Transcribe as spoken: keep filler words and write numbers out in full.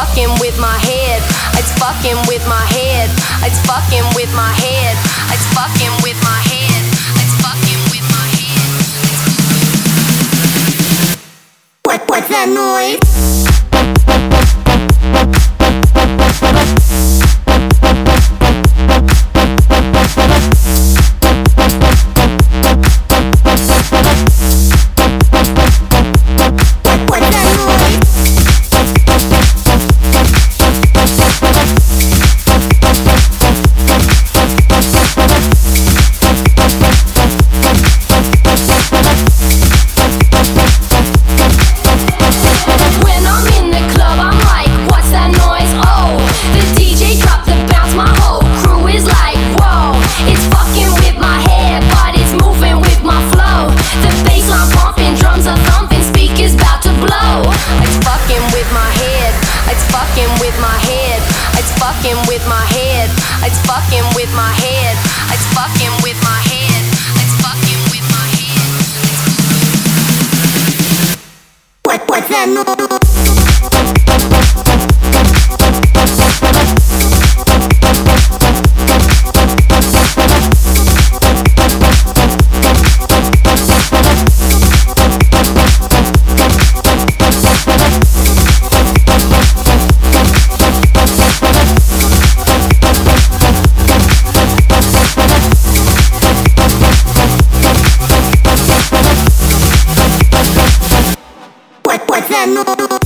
fucking with my head. It's fucking with my head. It's fucking with my head. It's fucking with my head. It's fucking with my head. What what's that noise? With my head, it's fucking with my head, it's fucking with my head, it's fucking with my head. What what's that noise? What's that noise?